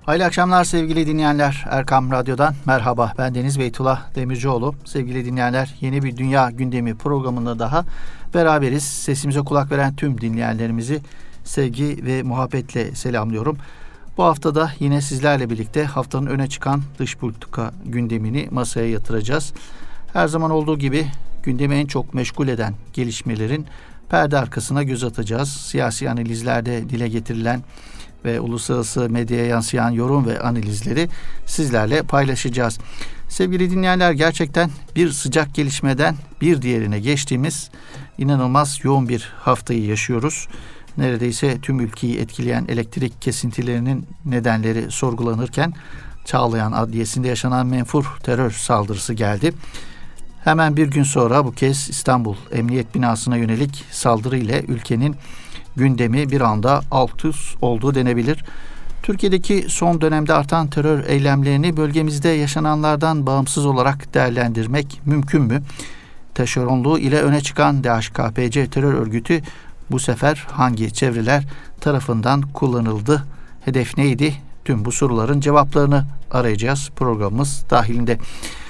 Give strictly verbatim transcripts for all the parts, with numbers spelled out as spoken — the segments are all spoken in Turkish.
Hayırlı akşamlar sevgili dinleyenler. Erkam Radyo'dan merhaba. Ben Deniz Beytullah Demircioğlu. Sevgili dinleyenler, yeni bir Dünya Gündemi programında daha beraberiz. Sesimize kulak veren tüm dinleyenlerimizi sevgi ve muhabbetle selamlıyorum. Bu haftada yine sizlerle birlikte haftanın öne çıkan dış politika gündemini masaya yatıracağız. Her zaman olduğu gibi gündemi en çok meşgul eden gelişmelerin perde arkasına göz atacağız. Siyasi analizlerde dile getirilen ve uluslararası medyaya yansıyan yorum ve analizleri sizlerle paylaşacağız. Sevgili dinleyenler, gerçekten bir sıcak gelişmeden bir diğerine geçtiğimiz inanılmaz yoğun bir haftayı yaşıyoruz. Neredeyse tüm ülkeyi etkileyen elektrik kesintilerinin nedenleri sorgulanırken Çağlayan Adliyesi'nde yaşanan menfur terör saldırısı geldi. Hemen bir gün sonra bu kez İstanbul Emniyet Binası'na yönelik saldırı ile ülkenin gündemi bir anda alt üst oldu denebilir. Türkiye'deki son dönemde artan terör eylemlerini bölgemizde yaşananlardan bağımsız olarak değerlendirmek mümkün mü? Taşeronluğu ile öne çıkan D H K P C terör örgütü bu sefer hangi çevreler tarafından kullanıldı? Hedef neydi? Tüm bu soruların cevaplarını arayacağız programımız dahilinde.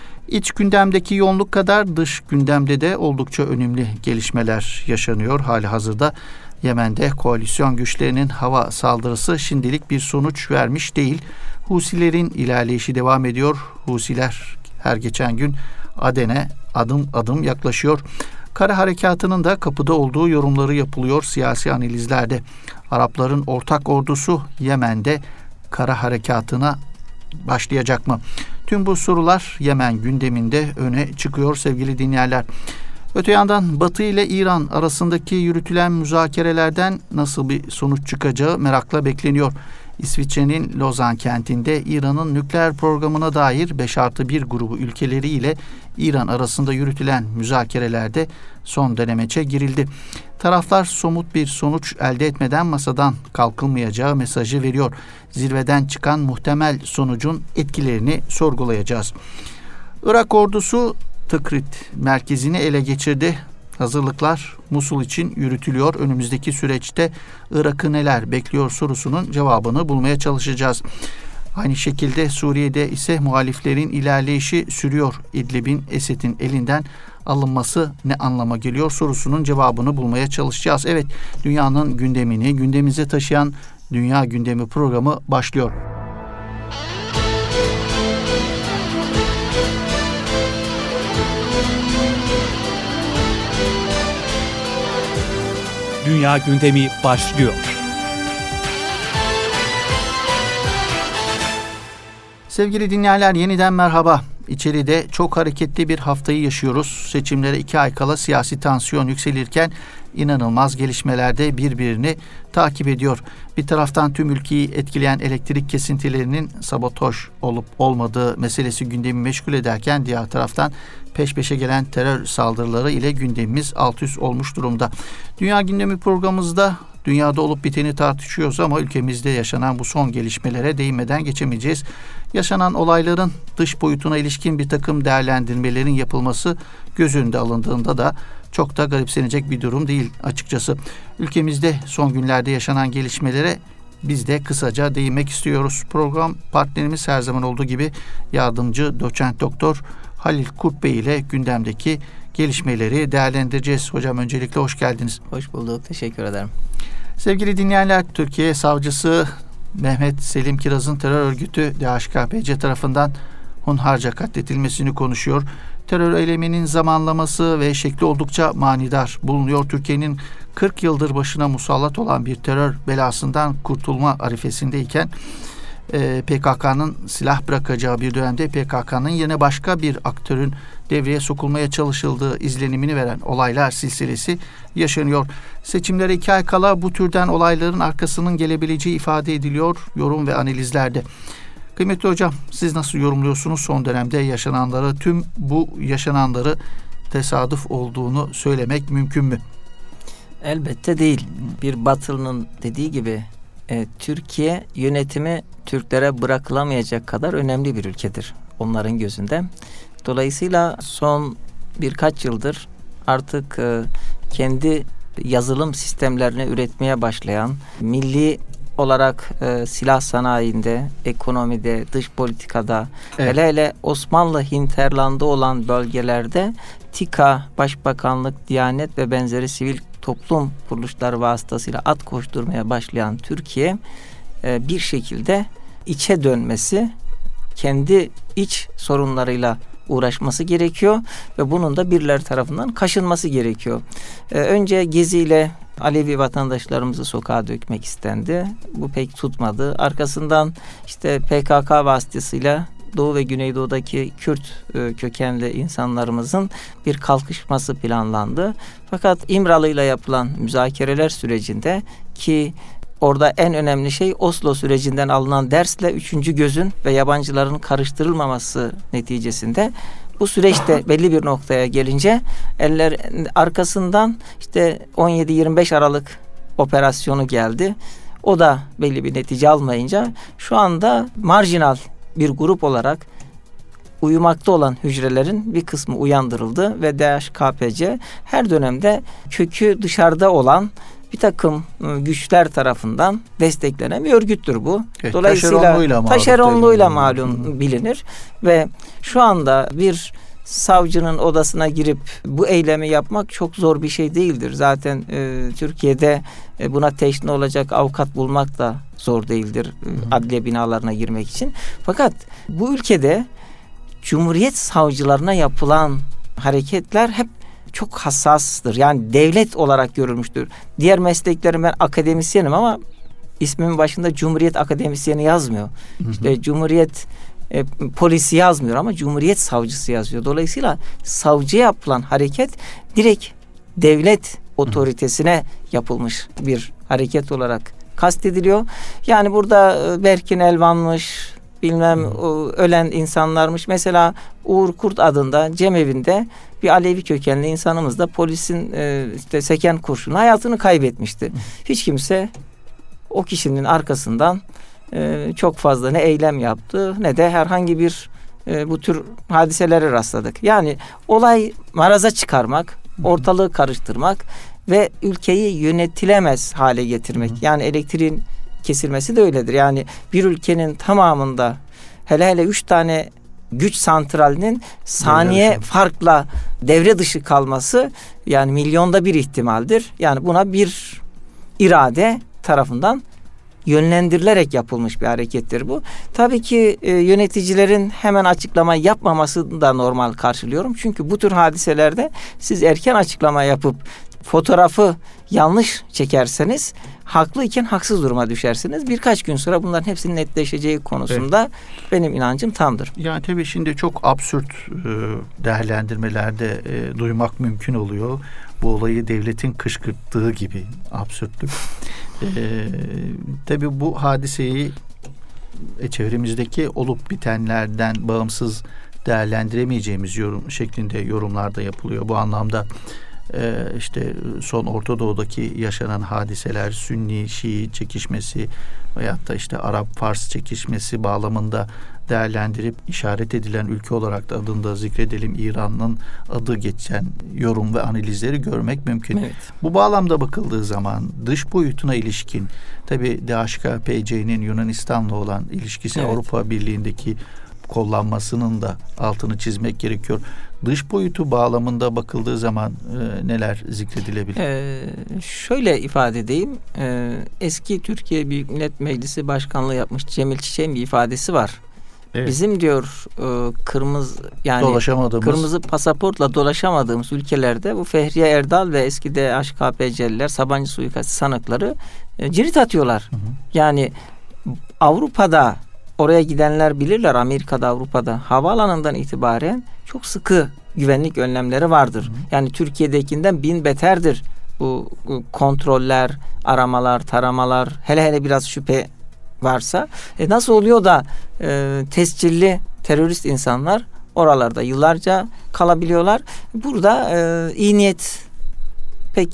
İç gündemdeki yoğunluk kadar dış gündemde de oldukça önemli gelişmeler yaşanıyor hali hazırda. Yemen'de koalisyon güçlerinin hava saldırısı şimdilik bir sonuç vermiş değil. Husilerin ilerleyişi devam ediyor. Husiler her geçen gün Aden'e adım adım yaklaşıyor. Kara harekatının da kapıda olduğu yorumları yapılıyor siyasi analizlerde. Arapların ortak ordusu Yemen'de kara harekatına başlayacak mı? Tüm bu sorular Yemen gündeminde öne çıkıyor sevgili dinleyenler. Öte yandan Batı ile İran arasındaki yürütülen müzakerelerden nasıl bir sonuç çıkacağı merakla bekleniyor. İsviçre'nin Lozan kentinde İran'ın nükleer programına dair beş artı bir grubu ülkeleri ile İran arasında yürütülen müzakerelerde son denemeçe girildi. Taraflar somut bir sonuç elde etmeden masadan kalkılmayacağı mesajı veriyor. Zirveden çıkan muhtemel sonucun etkilerini sorgulayacağız. Irak ordusu Tikrit merkezini ele geçirdi. Hazırlıklar Musul için yürütülüyor. Önümüzdeki süreçte Irak'ı neler bekliyor sorusunun cevabını bulmaya çalışacağız. Aynı şekilde Suriye'de ise muhaliflerin ilerleyişi sürüyor. İdlib'in Esed'in elinden alınması ne anlama geliyor sorusunun cevabını bulmaya çalışacağız. Evet, dünyanın gündemini gündemimize taşıyan Dünya Gündemi programı başlıyor. Dünya Gündemi başlıyor. Sevgili dinleyenler, yeniden merhaba. İçeride çok hareketli bir haftayı yaşıyoruz. Seçimlere iki ay kala siyasi tansiyon yükselirken inanılmaz gelişmelerde birbirini takip ediyor. Bir taraftan tüm ülkeyi etkileyen elektrik kesintilerinin sabotaj olup olmadığı meselesi gündemi meşgul ederken diğer taraftan peş peşe gelen terör saldırıları ile gündemimiz alt üst olmuş durumda. Dünya Gündemi programımızda dünyada olup biteni tartışıyoruz ama ülkemizde yaşanan bu son gelişmelere değinmeden geçemeyeceğiz. Yaşanan olayların dış boyutuna ilişkin bir takım değerlendirmelerin yapılması göz önünde alındığında da çok da garipsenecek bir durum değil açıkçası. Ülkemizde son günlerde yaşanan gelişmelere biz de kısaca değinmek istiyoruz. Program partnerimiz her zaman olduğu gibi yardımcı doçent doktor Halil Kurt Bey ile gündemdeki gelişmeleri değerlendireceğiz. Hocam öncelikle hoş geldiniz. Hoş bulduk. Teşekkür ederim. Sevgili dinleyenler, Türkiye Savcısı Mehmet Selim Kiraz'ın terör örgütü D H K P C tarafından hunharca katledilmesini konuşuyor. Terör eyleminin zamanlaması ve şekli oldukça manidar bulunuyor. Türkiye'nin kırk yıldır başına musallat olan bir terör belasından kurtulma arifesindeyken e, P K K'nın silah bırakacağı bir dönemde P K K'nın yerine başka bir aktörün devreye sokulmaya çalışıldığı izlenimini veren olaylar silsilesi yaşanıyor. Seçimlere iki ay kala bu türden olayların arkasının gelebileceği ifade ediliyor yorum ve analizlerde. Kıymetli hocam, siz nasıl yorumluyorsunuz son dönemde yaşananları? Tüm bu yaşananları tesadüf olduğunu söylemek mümkün mü? Elbette değil. Bir Batılı'nın dediği gibi e, Türkiye yönetimi Türklere bırakılamayacak kadar önemli bir ülkedir onların gözünde. Dolayısıyla son birkaç yıldır artık e, kendi yazılım sistemlerini üretmeye başlayan, milli olarak e, silah sanayinde, ekonomide, dış politikada, Evet. hele hele Osmanlı hinterlandı olan bölgelerde TİKA, Başbakanlık, Diyanet ve benzeri sivil toplum kuruluşları vasıtasıyla at koşturmaya başlayan Türkiye e, bir şekilde içe dönmesi, kendi iç sorunlarıyla uğraşması gerekiyor ve bunun da birileri tarafından kaşınması gerekiyor. Ee, önce geziyle Alevi vatandaşlarımızı sokağa dökmek istendi. Bu pek tutmadı. Arkasından işte P K K vasıtasıyla Doğu ve Güneydoğu'daki Kürt e, kökenli insanlarımızın bir kalkışması planlandı. Fakat İmralı'yla yapılan müzakereler sürecinde, ki orada en önemli şey Oslo sürecinden alınan dersle üçüncü gözün ve yabancıların karıştırılmaması neticesinde, bu süreçte belli bir noktaya gelince eller arkasından işte on yedi yirmi beş Aralık operasyonu geldi. O da belli bir netice almayınca şu anda marjinal bir grup olarak uyumakta olan hücrelerin bir kısmı uyandırıldı ve D H K P C her dönemde kökü dışarıda olan bir takım güçler tarafından desteklenen bir örgüttür bu. Evet, Dolayısıyla taşeronluğuyla malum, taşeronluğuyla tabii. malum bilinir ve şu anda bir savcının odasına girip bu eylemi yapmak çok zor bir şey değildir. Zaten e, Türkiye'de e, buna teşne olacak avukat bulmak da zor değildir e, adliye binalarına girmek için. Fakat bu ülkede Cumhuriyet savcılarına yapılan hareketler hep çok hassastır. Yani devlet olarak görülmüştür. Diğer mesleklerim, ben akademisyenim ama ismimin başında Cumhuriyet Akademisyeni yazmıyor. Hı hı. İşte Cumhuriyet e, polisi yazmıyor ama Cumhuriyet savcısı yazıyor. Dolayısıyla savcıya yapılan hareket direkt devlet otoritesine yapılmış bir hareket olarak kastediliyor. Yani burada Berkin Elvan'mış, bilmem ölen insanlarmış. Mesela Uğur Kurt adında cemevinde bir Alevi kökenli insanımız da polisin e, işte seken kurşunu hayatını kaybetmişti. Hiç kimse o kişinin arkasından e, çok fazla ne eylem yaptı ne de herhangi bir e, bu tür hadiselere rastladık. Yani olay maraza çıkarmak, ortalığı karıştırmak ve ülkeyi yönetilemez hale getirmek. Yani elektriğin kesilmesi de öyledir. Yani bir ülkenin tamamında hele hele üç tane güç santralinin saniye devre farkla devre dışı kalması yani milyonda bir ihtimaldir. Yani buna bir irade tarafından yönlendirilerek yapılmış bir harekettir bu. Tabii ki e, yöneticilerin hemen açıklama yapmamasını da normal karşılıyorum. Çünkü bu tür hadiselerde siz erken açıklama yapıp fotoğrafı yanlış çekerseniz haklıyken haksız duruma düşersiniz. Birkaç gün sonra bunların hepsinin netleşeceği konusunda evet, benim inancım tamdır. Yani tabii şimdi çok absürt e, değerlendirmelerde e, duymak mümkün oluyor. Bu olayı devletin kışkırttığı gibi absürtlük. E, tabii bu hadiseyi e, çevremizdeki olup bitenlerden bağımsız değerlendiremeyeceğimiz yorum şeklinde yorumlarda yapılıyor. Bu anlamda Ee, işte son Orta Doğu'daki yaşanan hadiseler, Sünni Şii çekişmesi veyahut da işte Arap-Fars çekişmesi bağlamında değerlendirip işaret edilen ülke olarak da adını da zikredelim, İran'ın adı geçen yorum ve analizleri görmek mümkün. Evet. Bu bağlamda bakıldığı zaman dış boyutuna ilişkin tabii D H K P C'nin Yunanistan'la olan ilişkisi, evet, Avrupa Birliği'ndeki kollanmasının da altını çizmek gerekiyor. Dış boyutu bağlamında bakıldığı zaman e, neler zikredilebilir? Ee, şöyle ifade edeyim. Ee, eski Türkiye Büyük Millet Meclisi Başkanlığı yapmış Cemil Çiçek'in bir ifadesi var. Evet. Bizim diyor e, kırmızı yani kırmızı pasaportla dolaşamadığımız ülkelerde bu Fehriye Erdal ve eski D H K P C'liler, Sabancı suikastı sanıkları e, cirit atıyorlar. Hı hı. Yani Avrupa'da oraya gidenler bilirler, Amerika'da, Avrupa'da havaalanından itibaren çok sıkı güvenlik önlemleri vardır. Hı hı. Yani Türkiye'dekinden bin beterdir. Bu, bu kontroller, aramalar, taramalar, hele hele biraz şüphe varsa. E nasıl oluyor da e, tescilli terörist insanlar oralarda yıllarca kalabiliyorlar? Burada e, iyi niyet pek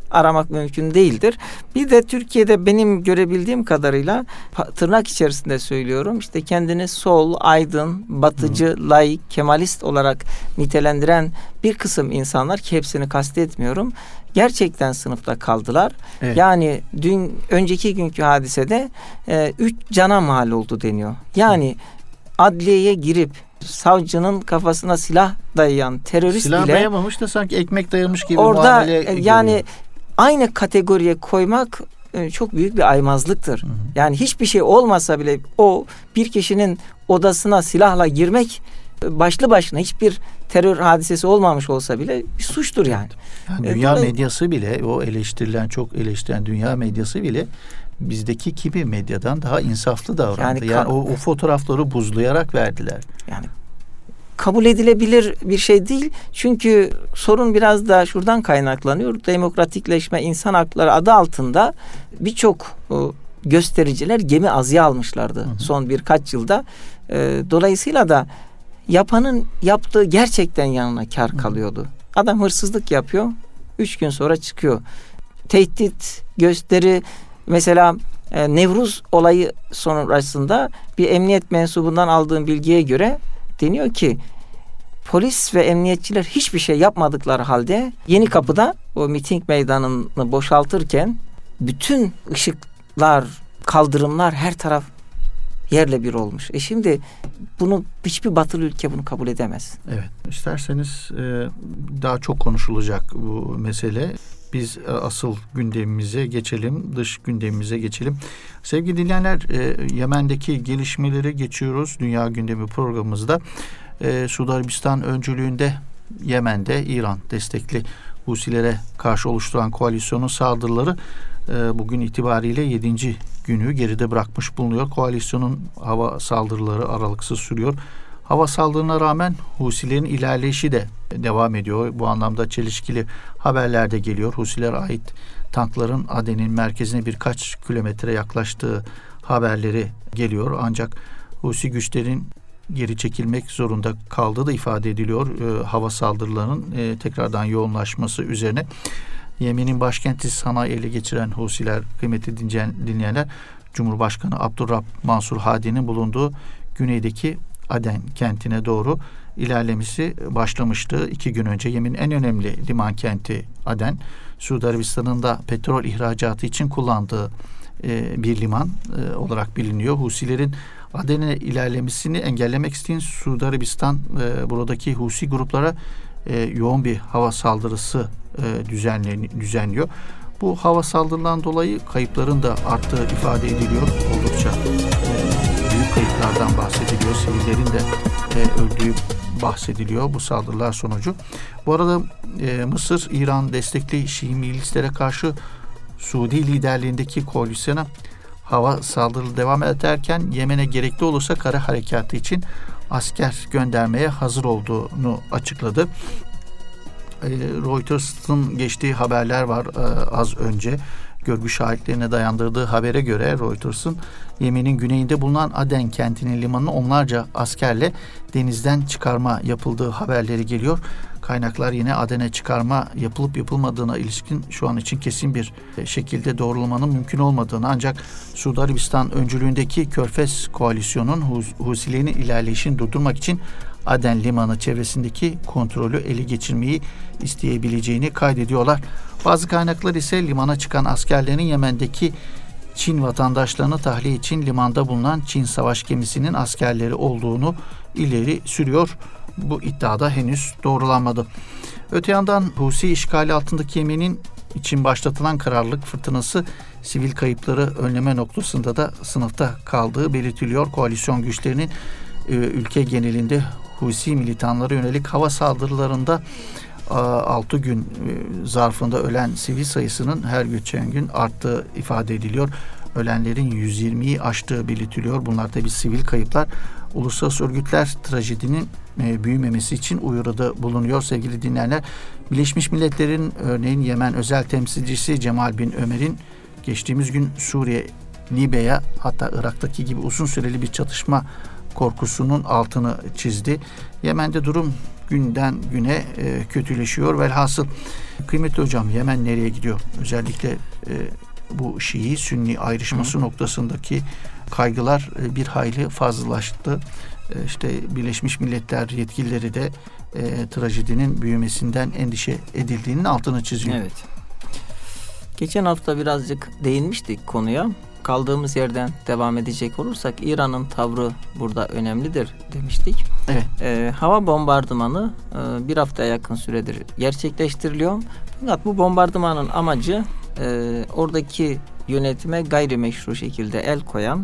aramak mümkün değildir. Bir de Türkiye'de benim görebildiğim kadarıyla, tırnak içerisinde söylüyorum, işte kendini sol, aydın, batıcı, Hı. laik, kemalist olarak nitelendiren bir kısım insanlar, ki hepsini kastetmiyorum, gerçekten sınıfta kaldılar. Evet. Yani dün önceki günkü hadisede e, üç cana mal oldu deniyor. Yani Hı. adliyeye girip savcının kafasına silah dayayan terörist silah bile... Silah dayamamış da sanki ekmek dayamış gibi orada, muamele yani görüyor. Aynı kategoriye koymak e, çok büyük bir aymazlıktır. Hı hı. Yani hiçbir şey olmasa bile o bir kişinin odasına silahla girmek e, başlı başına, hiçbir terör hadisesi olmamış olsa bile bir suçtur yani. yani dünya e, medyası bile, o eleştirilen, çok eleştirilen dünya medyası bile bizdeki kimi medyadan daha insaflı davrandı. Yani, yani o, o fotoğrafları buzlayarak verdiler. Yani kabul edilebilir bir şey değil. Çünkü sorun biraz da şuradan kaynaklanıyor. Demokratikleşme, insan hakları adı altında birçok göstericiler gemi azıya almışlardı, hı hı. son birkaç yılda. Dolayısıyla da yapanın yaptığı gerçekten yanına kar kalıyordu. Adam hırsızlık yapıyor, üç gün sonra çıkıyor. Tehdit, gösteri, mesela e, Nevruz olayı sonrasında bir emniyet mensubundan aldığım bilgiye göre deniyor ki polis ve emniyetçiler hiçbir şey yapmadıkları halde Yenikapı'da o miting meydanını boşaltırken bütün ışıklar, kaldırımlar, her taraf yerle bir olmuş. E şimdi bunu hiçbir batılı ülke bunu kabul edemez. Evet. İsterseniz e, daha çok konuşulacak bu mesele. Biz asıl gündemimize geçelim, dış gündemimize geçelim. Sevgili dinleyenler, e, Yemen'deki gelişmeleri geçiyoruz. Dünya Gündemi programımızda e, Suudi Arabistan öncülüğünde Yemen'de İran destekli Husilere karşı oluşturan koalisyonun saldırıları e, bugün itibariyle yedinci günü geride bırakmış bulunuyor. Koalisyonun hava saldırıları aralıksız sürüyor. Hava saldırına rağmen Husilerin ilerleyişi de devam ediyor. Bu anlamda çelişkili haberler de geliyor. Husilere ait tankların Aden'in merkezine birkaç kilometre yaklaştığı haberleri geliyor. Ancak Husi güçlerin geri çekilmek zorunda kaldığı da ifade ediliyor. E, hava saldırılarının e, tekrardan yoğunlaşması üzerine. Yemen'in başkenti Sana'yı ele geçiren Husiler, kıymetli dinleyenler, Cumhurbaşkanı Abdurrab Mansur Hadi'nin bulunduğu güneydeki Aden kentine doğru ilerlemesi başlamıştı. İki gün önce Yemen'in en önemli liman kenti Aden, Suudi Arabistan'ın da petrol ihracatı için kullandığı e, bir liman e, olarak biliniyor. Husilerin Aden'e ilerlemesini engellemek isteyen Suudi Arabistan e, buradaki Husi gruplara e, yoğun bir hava saldırısı e, düzenliyor. Bu hava saldırılarından dolayı kayıpların da arttığı ifade ediliyor. Oldukça e, büyük kayıplardan bahsediliyor. Sivillerin de e, öldüğü bahsediliyor bu saldırılar sonucu. Bu arada e, Mısır, İran destekli Şii milislere karşı Suudi liderliğindeki koalisyona hava saldırıları devam ederken Yemen'e gerekli olursa kara harekatı için asker göndermeye hazır olduğunu açıkladı. E, Reuters'ın geçtiği haberler var e, az önce. Görgü şahitlerine dayandırdığı habere göre Reuters'ın Yemen'in güneyinde bulunan Aden kentinin limanına onlarca askerle denizden çıkarma yapıldığı haberleri geliyor. Kaynaklar yine Aden'e çıkarma yapılıp yapılmadığına ilişkin şu an için kesin bir şekilde doğrulamanın mümkün olmadığını, ancak Suudi Arabistan öncülüğündeki Körfez koalisyonun Husilerin ilerleyişini durdurmak için Aden limanı çevresindeki kontrolü ele geçirmeyi isteyebileceğini kaydediyorlar. Bazı kaynaklar ise limana çıkan askerlerin Yemen'deki Çin vatandaşlarını tahliye için limanda bulunan Çin savaş gemisinin askerleri olduğunu ileri sürüyor. Bu iddiada henüz doğrulanmadı. Öte yandan Husi işgali altındaki Yemen'in için başlatılan kararlılık fırtınası sivil kayıpları önleme noktasında da sınıfta kaldığı belirtiliyor. Koalisyon güçlerinin e, ülke genelinde Husi militanlara yönelik hava saldırılarında altı gün zarfında ölen sivil sayısının her geçen gün arttığı ifade ediliyor. Ölenlerin yüz yirmiyi aştığı belirtiliyor. Bunlar tabii sivil kayıplar. Uluslararası örgütler trajedinin büyümemesi için uyarıda bulunuyor sevgili dinleyenler. Birleşmiş Milletler'in örneğin Yemen özel temsilcisi Cemal bin Ömer'in geçtiğimiz gün Suriye, Libya, hatta Irak'taki gibi uzun süreli bir çatışma korkusunun altını çizdi. Yemen'de durum günden güne e, kötüleşiyor. Velhasıl kıymetli hocam, Yemen nereye gidiyor? Özellikle e, bu Şii-Sünni ayrışması Hı. noktasındaki kaygılar e, bir hayli fazlalaştı. E, işte Birleşmiş Milletler yetkilileri de e, trajedinin büyümesinden endişe edildiğinin altını çiziyor. Evet. Geçen hafta birazcık değinmiştik konuya. Kaldığımız yerden devam edecek olursak İran'ın tavrı burada önemlidir demiştik. Evet. Ee, hava bombardımanı e, bir haftaya yakın süredir gerçekleştiriliyor. Fakat bu bombardımanın amacı e, oradaki yönetime gayrimeşru şekilde el koyan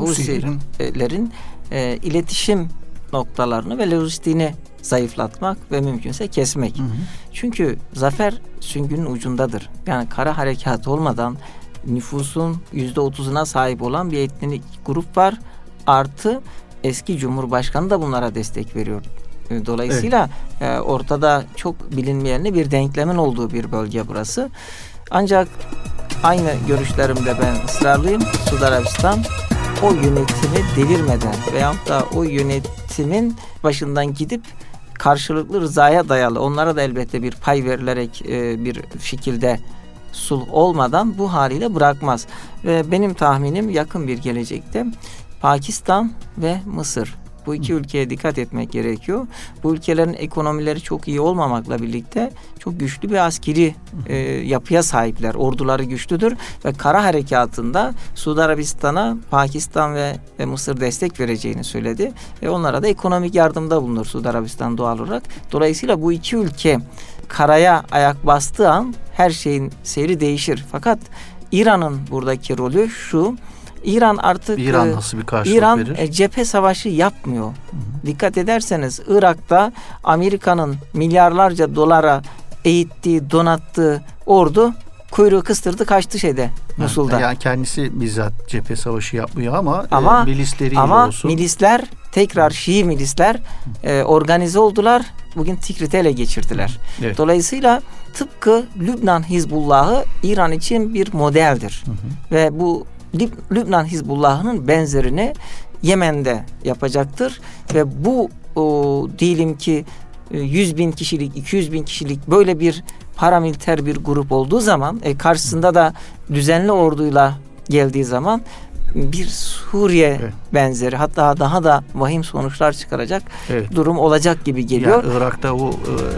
Husilerin e, iletişim noktalarını ve lojistiğini zayıflatmak ve mümkünse kesmek. Hı hı. Çünkü zafer süngünün ucundadır. Yani kara harekatı olmadan nüfusun yüzde otuzuna sahip olan bir etnik grup var. Artı eski Cumhurbaşkanı da bunlara destek veriyor. Dolayısıyla evet. e, ortada çok bilinmeyenli bir denklemin olduğu bir bölge burası. Ancak aynı görüşlerimde ben ısrarlıyım. Suudi Arabistan o yönetimi devirmeden veyahut da o yönetimin başından gidip karşılıklı rızaya dayalı, onlara da elbette bir pay verilerek e, bir şekilde sulh olmadan bu haliyle bırakmaz. Ve benim tahminim yakın bir gelecekte Pakistan ve Mısır, bu iki ülkeye dikkat etmek gerekiyor. Bu ülkelerin ekonomileri çok iyi olmamakla birlikte çok güçlü bir askeri e, yapıya sahipler. Orduları güçlüdür ve kara harekatında Suudi Arabistan'a Pakistan ve, ve Mısır destek vereceğini söyledi. Ve onlara da ekonomik yardımda bulunur Suudi Arabistan doğal olarak. Dolayısıyla bu iki ülke karaya ayak bastığı an her şeyin seyri değişir. Fakat İran'ın buradaki rolü şu: İran artık İran nasıl bir karşılık İran verir? E, cephe savaşı yapmıyor. Hı hı. Dikkat ederseniz Irak'ta Amerika'nın milyarlarca dolara eğittiği, donattığı ordu kuyruğu kıstırdı, kaçtı şeyde, Musul'da. Yani kendisi bizzat cephe savaşı yapmıyor ama, ama e, milisleriyle ama olsun. milisler tekrar Şii milisler e, organize oldular. Bugün Tikrit'i ele geçirdiler. Evet. Dolayısıyla tıpkı Lübnan Hizbullah'ı İran için bir modeldir. Hı hı. Ve bu Lüb- Lübnan Hizbullah'ının benzerini Yemen'de yapacaktır. Ve bu o, diyelim ki yüz bin kişilik, iki yüz bin kişilik böyle bir paramiliter bir grup olduğu zaman e, karşısında da düzenli orduyla geldiği zaman bir Suriye evet. benzeri, hatta daha da vahim sonuçlar çıkaracak evet. durum olacak gibi geliyor. Yani Irak'ta o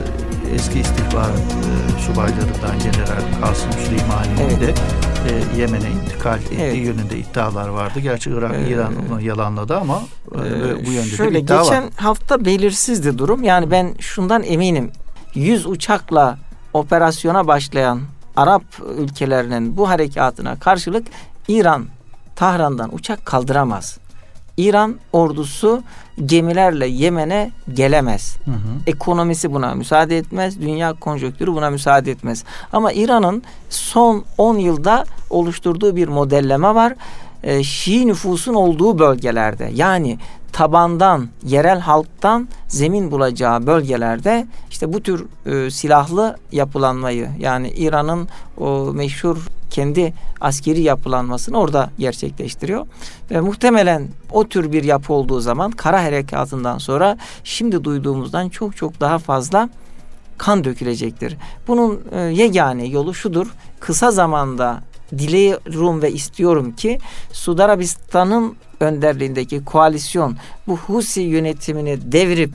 e, eski istihbarat e, subaylarından General Kasım Süleymani'nin evet. de e, Yemen'e intikal ettiği evet. yönünde iddialar vardı. Gerçi Irak, ee, İran onu yalanladı ama e, bu yönde şöyle, bir iddia var. Geçen hafta belirsizdi durum. Yani ben şundan eminim. yüz uçakla operasyona başlayan Arap ülkelerinin bu harekatına karşılık İran Tahran'dan uçak kaldıramaz. İran ordusu gemilerle Yemen'e gelemez. Hı hı. Ekonomisi buna müsaade etmez. Dünya konjonktürü buna müsaade etmez. Ama İran'ın son on yılda oluşturduğu bir modelleme var. Ee, Şii nüfusun olduğu bölgelerde, yani tabandan, yerel halktan zemin bulacağı bölgelerde işte bu tür e, silahlı yapılanmayı, yani İran'ın o meşhur kendi askeri yapılanmasını orada gerçekleştiriyor. Ve muhtemelen o tür bir yapı olduğu zaman kara harekatından sonra şimdi duyduğumuzdan çok çok daha fazla kan dökülecektir. Bunun e, yegane yolu şudur: kısa zamanda diliyorum ve istiyorum ki Suudi Arabistan'ın önderliğindeki koalisyon bu Husi yönetimini devirip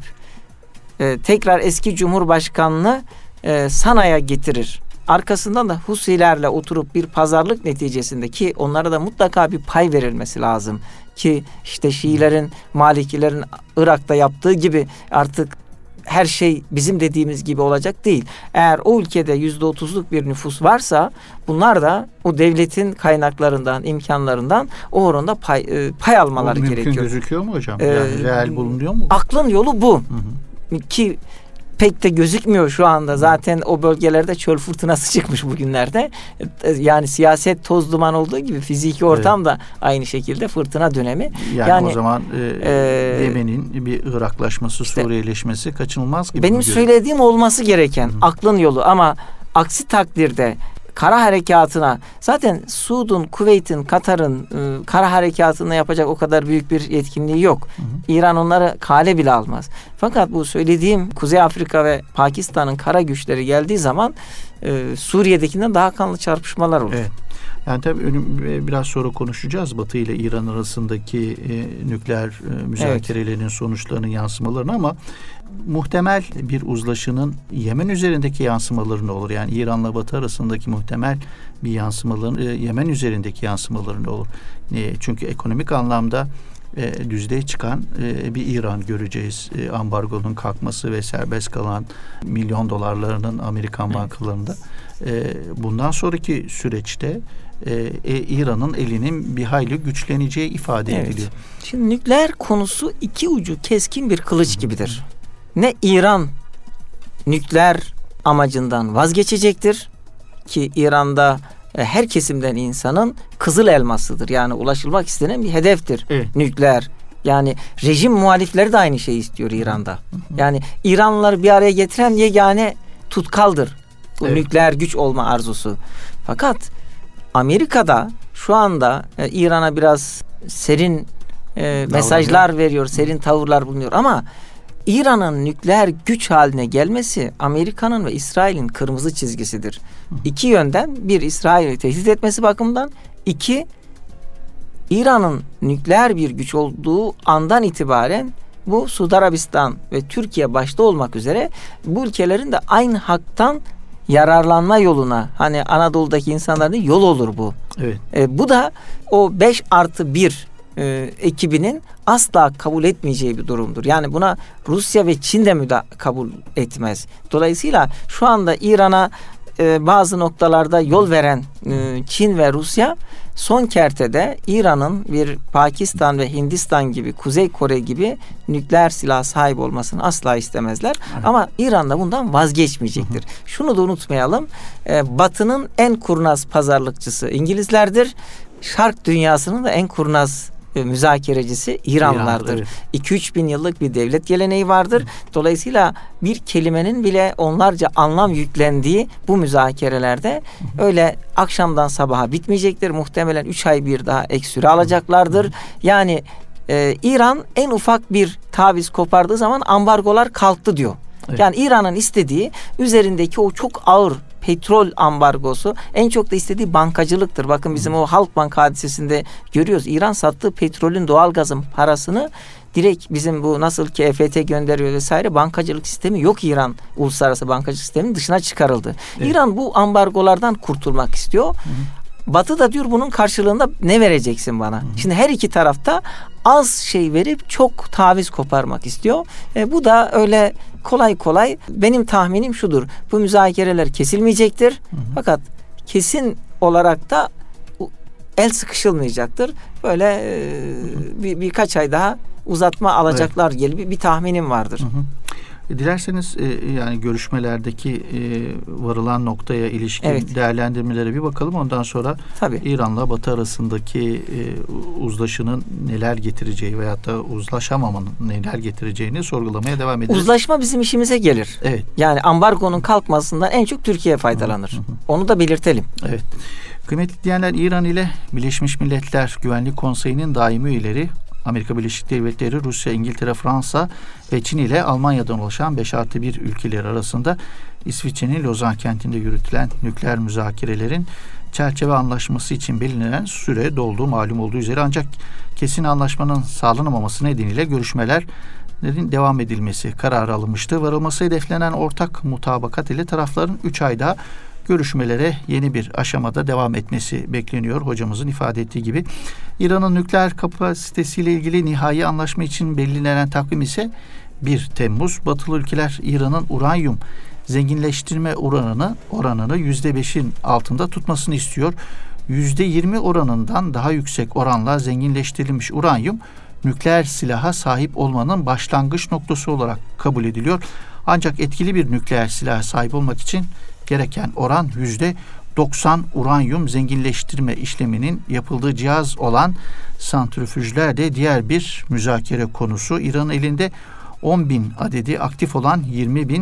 e, tekrar eski Cumhurbaşkanlığı e, Sana'ya getirir. Arkasından da Husilerle oturup bir pazarlık neticesinde, ki onlara da mutlaka bir pay verilmesi lazım ki işte Şiilerin, Malikilerin Irak'ta yaptığı gibi artık her şey bizim dediğimiz gibi olacak değil. Eğer o ülkede yüzde otuzluk bir nüfus varsa bunlar da o devletin kaynaklarından, imkanlarından o oranda pay, e, pay almaları mümkün gerekiyor. Mümkün gözüküyor mu hocam? Yani ee, reel bulunuyor mu? Aklın yolu bu. Hı hı. Ki pek de gözükmüyor şu anda. Zaten o bölgelerde çöl fırtınası çıkmış bugünlerde. Yani siyaset toz duman olduğu gibi fiziki ortam evet. da aynı şekilde fırtına dönemi. Yani, yani o zaman e, e, Yemen'in bir Iraklaşması, işte, Suriyeleşmesi kaçınılmaz gibi. Benim söylediğim olması gereken Hı. aklın yolu, ama aksi takdirde kara harekatına, zaten Suud'un, Kuveyt'in, Katar'ın e, kara harekatına yapacak o kadar büyük bir yetkinliği yok. Hı hı. İran onları kale bile almaz. Fakat bu söylediğim Kuzey Afrika ve Pakistan'ın kara güçleri geldiği zaman e, Suriye'dekinden daha kanlı çarpışmalar olur. Evet. Yani tabii önüm, biraz sonra konuşacağız Batı ile İran arasındaki e, nükleer e, müzakerelerin evet. sonuçlarının yansımalarını, ama muhtemel bir uzlaşının Yemen üzerindeki yansımaları ne olur? Yani İran'la Batı arasındaki muhtemel bir yansımaların e, Yemen üzerindeki yansımaları ne olur? E, çünkü ekonomik anlamda e, düzlüğe çıkan e, bir İran göreceğiz. E, ambargonun kalkması ve serbest kalan milyon dolarlarının Amerikan evet. bankalarında. E, bundan sonraki süreçte e, İran'ın elinin bir hayli güçleneceği ifade evet. ediliyor. Şimdi nükleer konusu iki ucu keskin bir kılıç gibidir. Ne İran nükleer amacından vazgeçecektir ki İran'da her kesimden insanın kızıl elmasıdır. Yani ulaşılmak istenen bir hedeftir evet. nükleer. Yani rejim muhalifleri de aynı şeyi istiyor İran'da. Yani İranlıları bir araya getiren yegane tutkaldır bu evet. nükleer güç olma arzusu. Fakat Amerika'da şu anda e, İran'a biraz serin e, mesajlar veriyor, serin tavırlar bulunuyor, ama İran'ın nükleer güç haline gelmesi Amerika'nın ve İsrail'in kırmızı çizgisidir. Hı. İki yönden: bir, İsrail'i tehdit etmesi bakımından; iki, İran'ın nükleer bir güç olduğu andan itibaren bu Suudi Arabistan ve Türkiye başta olmak üzere bu ülkelerin de aynı haktan yararlanma yoluna, hani Anadolu'daki insanların yol olur bu. Evet. E, bu da o beş artı bir e, ekibinin asla kabul etmeyeceği bir durumdur. Yani buna Rusya ve Çin de müda- kabul etmez. Dolayısıyla şu anda İran'a e, bazı noktalarda yol veren e, Çin ve Rusya son kertede İran'ın bir Pakistan ve Hindistan gibi, Kuzey Kore gibi nükleer silah sahip olmasını asla istemezler. Evet. Ama İran da bundan vazgeçmeyecektir. Hı hı. Şunu da unutmayalım. E, Batı'nın en kurnaz pazarlıkçısı İngilizlerdir. Şark dünyasının da en kurnaz e, müzakerecisi İranlılardır. iki üç evet. bin yıllık bir devlet geleneği vardır. Hı. Dolayısıyla bir kelimenin bile onlarca anlam yüklendiği bu müzakerelerde hı hı. öyle akşamdan sabaha bitmeyecektir. Muhtemelen üç ay bir daha ek süre alacaklardır. Hı hı. Yani e, İran en ufak bir taviz kopardığı zaman ambargolar kalktı diyor. Evet. Yani İran'ın istediği üzerindeki o çok ağır petrol ambargosu, en çok da istediği bankacılıktır. Bakın bizim o Halkbank hadisesinde görüyoruz. İran sattığı petrolün, doğalgazın parasını direkt bizim bu nasıl ki E F T gönderiyor vesaire, bankacılık sistemi yok İran. Uluslararası bankacılık sisteminin dışına çıkarıldı. Evet. İran bu ambargolardan kurtulmak istiyor. Hı hı. Batı da diyor bunun karşılığında ne vereceksin bana? Hı hı. Şimdi her iki tarafta az şey verip çok taviz koparmak istiyor. E, bu da öyle kolay kolay, benim tahminim şudur: bu müzakereler kesilmeyecektir. Hı hı. Fakat kesin olarak da el sıkışılmayacaktır. Böyle e, bir, birkaç ay daha uzatma alacaklar evet. gibi bir, bir tahminim vardır. Hı hı. Dilerseniz e, yani görüşmelerdeki e, varılan noktaya ilişkin evet. değerlendirmelere bir bakalım. Ondan sonra Tabii. İran'la Batı arasındaki e, uzlaşının neler getireceği veyahut da uzlaşamamanın neler getireceğini sorgulamaya devam ederiz. Uzlaşma bizim işimize gelir. Evet. Yani ambargonun kalkmasından en çok Türkiye faydalanır. Hı hı. Onu da belirtelim. Evet. Kıymetli dinleyenler, İran ile Birleşmiş Milletler Güvenlik Konseyi'nin daimi üyeleri Amerika Birleşik Devletleri, Rusya, İngiltere, Fransa ve Çin ile Almanya'dan oluşan beş artı bir ülkeler arasında İsviçre'nin Lozan kentinde yürütülen nükleer müzakerelerin çerçeve anlaşması için belirlenen süre dolduğu malum olduğu üzere, ancak kesin anlaşmanın sağlanamaması nedeniyle görüşmelerin devam edilmesi kararı alınmıştı. Varılması hedeflenen ortak mutabakat ile tarafların üç ay daha görüşmelere yeni bir aşamada devam etmesi bekleniyor. Hocamızın ifade ettiği gibi İran'ın nükleer kapasitesiyle ilgili nihai anlaşma için belirlenen takvim ise bir Temmuz. Batılı ülkeler İran'ın uranyum zenginleştirme oranını oranını yüzde beşin altında tutmasını istiyor. yüzde yirmi oranından daha yüksek oranla zenginleştirilmiş uranyum nükleer silaha sahip olmanın başlangıç noktası olarak kabul ediliyor. Ancak etkili bir nükleer silaha sahip olmak için gereken oran yüzde doksan uranyum zenginleştirme işleminin yapıldığı cihaz olan santrifüjler de diğer bir müzakere konusu. İran'ın elinde on bin adedi aktif olan yirmi bin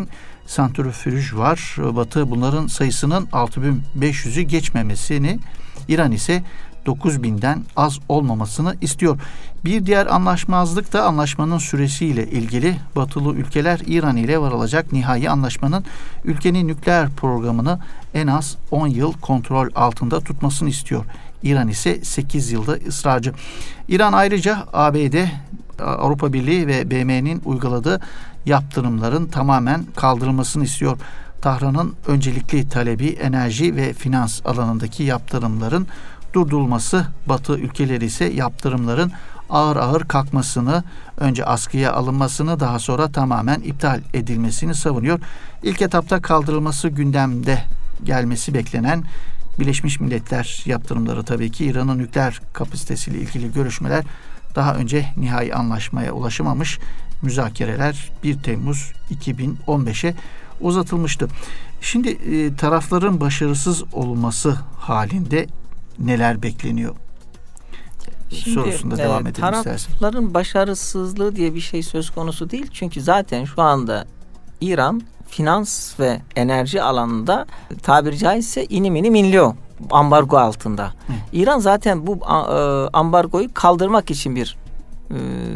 santrifüj var. Batı bunların sayısının altı bin beş yüzü geçmemesini, İran ise dokuz binden az olmamasını istiyor. Bir diğer anlaşmazlık da anlaşmanın süresiyle ilgili. Batılı ülkeler İran ile varılacak nihai anlaşmanın ülkenin nükleer programını en az on yıl kontrol altında tutmasını istiyor. İran ise sekiz yılda ısrarcı. İran ayrıca A B D, Avrupa Birliği ve B M'nin uyguladığı yaptırımların tamamen kaldırılmasını istiyor. Tahran'ın öncelikli talebi enerji ve finans alanındaki yaptırımların durdurulması, Batı ülkeleri ise yaptırımların ağır ağır kalkmasını, önce askıya alınmasını, daha sonra tamamen iptal edilmesini savunuyor. İlk etapta kaldırılması gündemde gelmesi beklenen Birleşmiş Milletler yaptırımları, tabii ki İran'ın nükleer kapasitesiyle ilgili görüşmeler daha önce nihai anlaşmaya ulaşamamış. Müzakereler bir Temmuz iki bin on beşe uzatılmıştı. Şimdi e, tarafların başarısız olması halinde neler bekleniyor? Şimdi, sorusunda e, devam edelim tarafların istersen. Tarafların başarısızlığı diye bir şey söz konusu değil. Çünkü zaten şu anda İran finans ve enerji alanında tabiri caizse inim inim inliyor ambargo altında. Hı. İran zaten bu e, ambargoyu kaldırmak için bir e,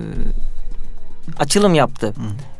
açılım yaptı.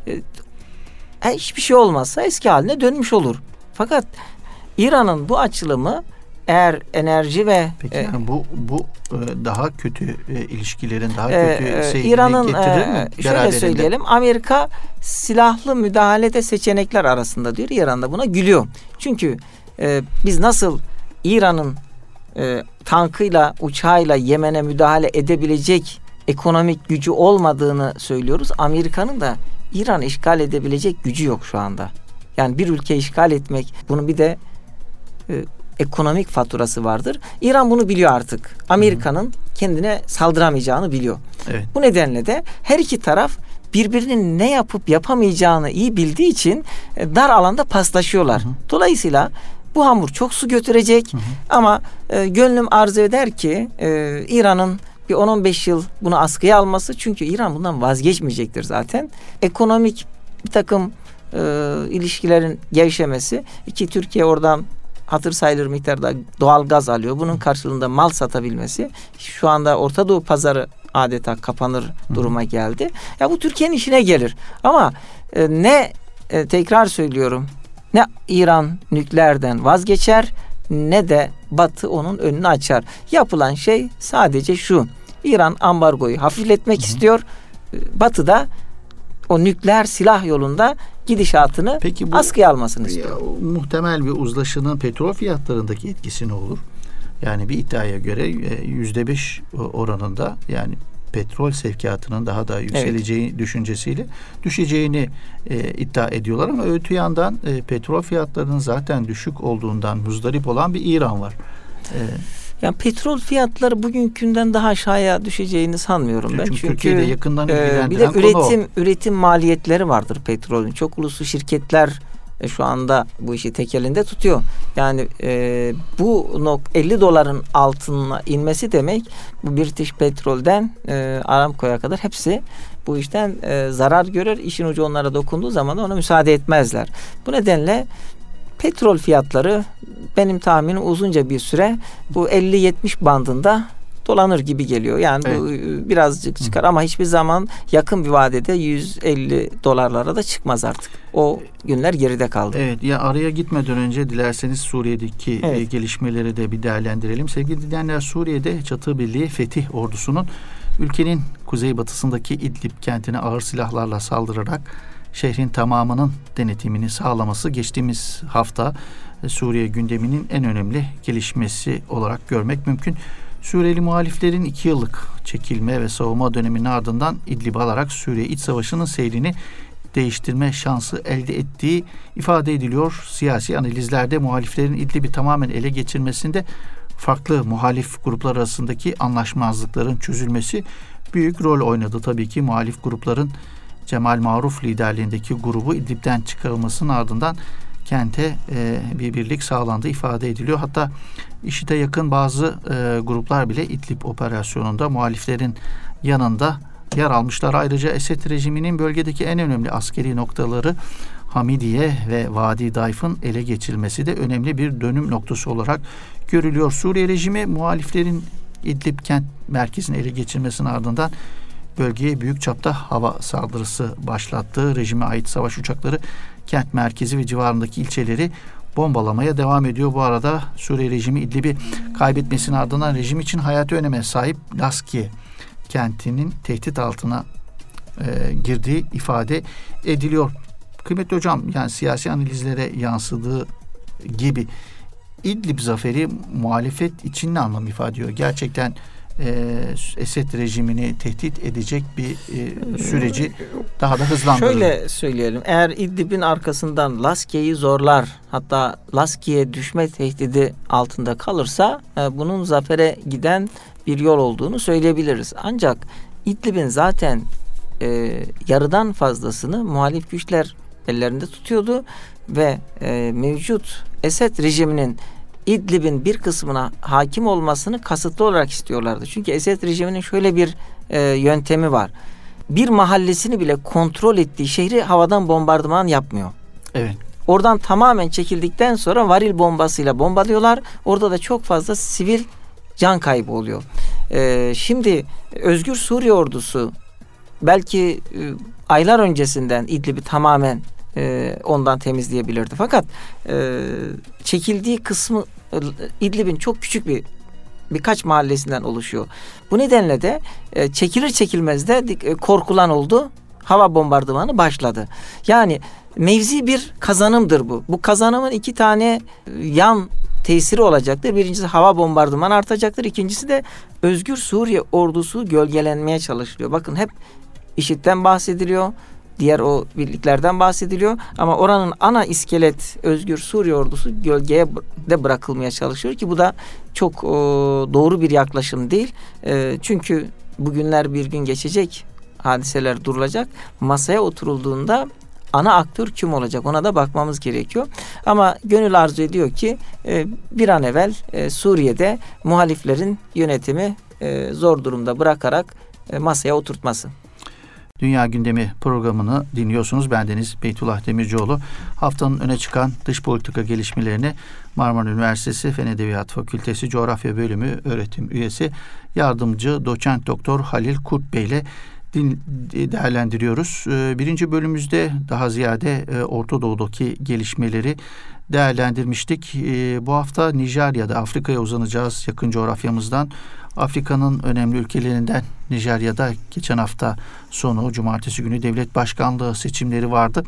E, hiçbir şey olmazsa eski haline dönmüş olur. Fakat İran'ın bu açılımı eğer enerji ve Peki e, yani bu bu e, daha kötü e, ilişkilerin daha e, kötü e, seyrini İran'ın getirir mi? e, şöyle söyleyelim, Amerika silahlı müdahalede seçenekler arasında diyor. İran da buna gülüyor. Çünkü e, biz nasıl İran'ın e, tankıyla, uçağıyla Yemen'e müdahale edebilecek ekonomik gücü olmadığını söylüyoruz. Amerika'nın da İran'ı işgal edebilecek gücü yok şu anda. Yani bir ülke işgal etmek, bunun bir de e, ekonomik faturası vardır. İran bunu biliyor artık. Amerika'nın kendine saldıramayacağını biliyor. Evet. Bu nedenle de her iki taraf birbirinin ne yapıp yapamayacağını iyi bildiği için e, dar alanda paslaşıyorlar. Hı hı. Dolayısıyla bu hamur çok su götürecek. Hı hı. Ama e, gönlüm arzu eder ki e, İran'ın bir on on beş yıl bunu askıya alması, çünkü İran bundan vazgeçmeyecektir zaten. Ekonomik bir takım e, ilişkilerin gevşemesi, iki Türkiye oradan hatır sayılır miktarda doğal gaz alıyor. Bunun karşılığında mal satabilmesi, şu anda Orta Doğu pazarı adeta kapanır duruma geldi. Ya bu Türkiye'nin işine gelir. Ama e, ne e, tekrar söylüyorum, ne İran nükleerden vazgeçer ne de Batı onun önünü açar. Yapılan şey sadece şu: İran ambargoyu hafifletmek Hı-hı. istiyor. Batı da o nükleer silah yolunda gidişatını Peki bu, askıya almasını istiyor. Ya, muhtemel bir uzlaşının petrol fiyatlarındaki etkisi ne olur? Yani bir iddiaya göre yüzde beş oranında, yani petrol sevkiyatının daha da yükseleceği evet. düşüncesiyle düşeceğini e, iddia ediyorlar, ama öte yandan e, petrol fiyatlarının zaten düşük olduğundan muzdarip olan bir İran var. E, Yani petrol fiyatları bugünkünden daha aşağıya düşeceğini sanmıyorum ben. Çünkü, Çünkü Türkiye'de yakından ilgilendiren e, bir de konu üretim o. üretim maliyetleri vardır petrolün. Çok uluslu şirketler e, şu anda bu işi tek elinde tutuyor. Yani e, bu elli doların altına inmesi demek, bu British Petrol'den e, Aramco'ya kadar hepsi bu işten e, zarar görür. İşin ucu onlara dokunduğu zaman ona müsaade etmezler. Bu nedenle petrol fiyatları benim tahminim uzunca bir süre bu elli yetmiş bandında dolanır gibi geliyor. Yani evet. bu birazcık çıkar Hı. ama hiçbir zaman yakın bir vadede yüz elli dolarlara da çıkmaz artık. O günler geride kaldı. Evet, ya araya gitmeden önce dilerseniz Suriye'deki evet. e, gelişmeleri de bir değerlendirelim. Sevgili dinleyenler, Suriye'de Çatı Birliği Fetih ordusunun ülkenin kuzeybatısındaki İdlib kentine ağır silahlarla saldırarak şehrin tamamının denetimini sağlaması geçtiğimiz hafta Suriye gündeminin en önemli gelişmesi olarak görmek mümkün. Suriyeli muhaliflerin iki yıllık çekilme ve savunma döneminin ardından İdlib'i alarak Suriye iç savaşının seyrini değiştirme şansı elde ettiği ifade ediliyor. Siyasi analizlerde muhaliflerin İdlib'i tamamen ele geçirmesinde farklı muhalif gruplar arasındaki anlaşmazlıkların çözülmesi büyük rol oynadı. Tabii ki muhalif grupların Cemal Maruf liderliğindeki grubu İdlib'den çıkarılmasının ardından kente e, bir birlik sağlandığı ifade ediliyor. Hatta IŞİD'e yakın bazı e, gruplar bile İdlib operasyonunda muhaliflerin yanında yer almışlar. Ayrıca Esed rejiminin bölgedeki en önemli askeri noktaları Hamidiye ve Vadi Dayf'ın ele geçirilmesi de önemli bir dönüm noktası olarak görülüyor. Suriye rejimi muhaliflerin İdlib kent merkezini ele geçirmesinin ardından bölgeye büyük çapta hava saldırısı başlattı. Rejime ait savaş uçakları kent merkezi ve civarındaki ilçeleri bombalamaya devam ediyor. Bu arada Suriye rejimi İdlib'i kaybetmesinin ardından rejim için hayati öneme sahip Laskiye kentinin tehdit altına e, girdiği ifade ediliyor. Kıymetli hocam, yani siyasi analizlere yansıdığı gibi İdlib zaferi muhalefet için ne anlam ifade ediyor? Gerçekten e, Esed rejimini tehdit edecek bir e, süreci daha da hızlandırır. Şöyle söyleyelim. Eğer İdlib'in arkasından Laskiye'yi zorlar, hatta Laskiye düşme tehdidi altında kalırsa e, bunun zafere giden bir yol olduğunu söyleyebiliriz. Ancak İdlib'in zaten e, yarıdan fazlasını muhalif güçler ellerinde tutuyordu ve e, mevcut Esed rejiminin İdlib'in bir kısmına hakim olmasını kasıtlı olarak istiyorlardı. Çünkü Esed rejiminin şöyle bir e, yöntemi var. Bir mahallesini bile kontrol ettiği şehri havadan bombardıman yapmıyor. Evet. Oradan tamamen çekildikten sonra varil bombasıyla bombalıyorlar. Orada da çok fazla sivil can kaybı oluyor. E, şimdi Özgür Suriye ordusu belki e, aylar öncesinden İdlib'i tamamen e, ondan temizleyebilirdi. Fakat e, çekildiği kısmı e, İdlib'in çok küçük bir birkaç mahallesinden oluşuyor. Bu nedenle de e, çekilir çekilmez de e, korkulan oldu. Hava bombardımanı başladı. Yani mevzi bir kazanımdır bu. Bu kazanımın iki tane yan tesiri olacaktır. Birincisi hava bombardımanı artacaktır. İkincisi de Özgür Suriye ordusu gölgelenmeye çalışılıyor. Bakın hep IŞİD'den bahsediliyor. Diğer o birliklerden bahsediliyor. Ama oranın ana iskelet Özgür Suriye ordusu gölgeye de bırakılmaya çalışıyor ki bu da çok o, doğru bir yaklaşım değil. E, çünkü bugünler bir gün geçecek. Hadiseler durulacak. Masaya oturulduğunda ana aktör kim olacak? Ona da bakmamız gerekiyor. Ama gönül arzu ediyor ki e, bir an evvel e, Suriye'de muhaliflerin yönetimi e, zor durumda bırakarak e, masaya oturtması. Dünya Gündemi programını dinliyorsunuz. Bendeniz Beytullah Demircioğlu. Haftanın öne çıkan dış politika gelişmelerini Marmara Üniversitesi Fen Edebiyat Fakültesi Coğrafya Bölümü öğretim üyesi yardımcı doçent doktor Halil Kurt Bey ile değerlendiriyoruz. Birinci bölümümüzde daha ziyade Orta Doğu'daki gelişmeleri değerlendirmiştik. Bu hafta Nijerya'da Afrika'ya uzanacağız. Yakın coğrafyamızdan Afrika'nın önemli ülkelerinden Nijerya'da geçen hafta sonu cumartesi günü devlet başkanlığı seçimleri vardı.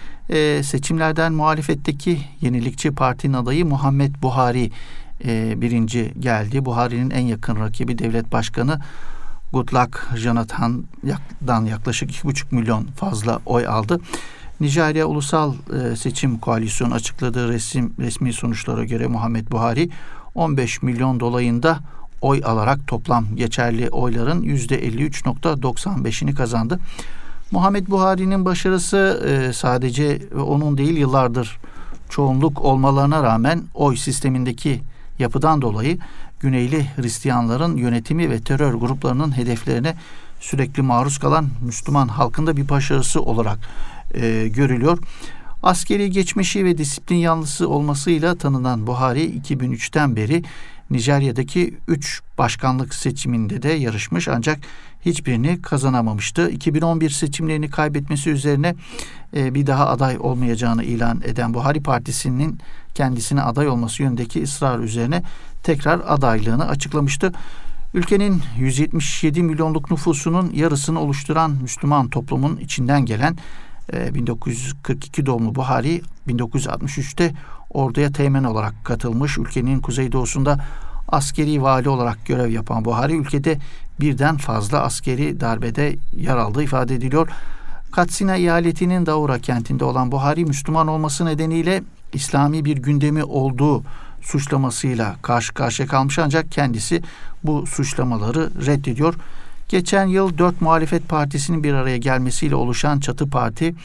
E, seçimlerden muhalefetteki Yenilikçi Parti'nin adayı Muhammed Buhari e, birinci geldi. Buhari'nin en yakın rakibi devlet başkanı Goodluck Jonathan'dan yaklaşık iki buçuk milyon fazla oy aldı. Nijerya Ulusal e, Seçim Koalisyonu açıkladığı resim, resmi sonuçlara göre Muhammed Buhari on beş milyon dolayında oy alarak toplam geçerli oyların yüzde elli üç virgül doksan beşini kazandı. Muhammed Buhari'nin başarısı e, sadece onun değil, yıllardır çoğunluk olmalarına rağmen oy sistemindeki yapıdan dolayı Güneyli Hristiyanların yönetimi ve terör gruplarının hedeflerine sürekli maruz kalan Müslüman halkında bir başarısı olarak e, görülüyor. Askeri geçmişi ve disiplin yanlısı olmasıyla tanınan Buhari iki bin üçten beri Nijerya'daki üç başkanlık seçiminde de yarışmış ancak hiçbirini kazanamamıştı. iki bin on bir seçimlerini kaybetmesi üzerine e, bir daha aday olmayacağını ilan eden Buhari Partisi'nin kendisine aday olması yönündeki ısrar üzerine tekrar adaylığını açıklamıştı. Ülkenin yüz yetmiş yedi milyonluk nüfusunun yarısını oluşturan Müslüman toplumun içinden gelen e, bin dokuz yüz kırk iki doğumlu Buhari bin dokuz yüz altmış üçte orduya teğmen olarak katılmış. Ülkenin kuzeydoğusunda askeri vali olarak görev yapan Buhari ülkede birden fazla askeri darbede yer aldığı ifade ediliyor. Katsina eyaletinin Daura kentinde olan Buhari Müslüman olması nedeniyle İslami bir gündemi olduğu suçlamasıyla karşı karşıya kalmış ancak kendisi bu suçlamaları reddediyor. Geçen yıl dört muhalefet partisinin bir araya gelmesiyle oluşan Çatı Parti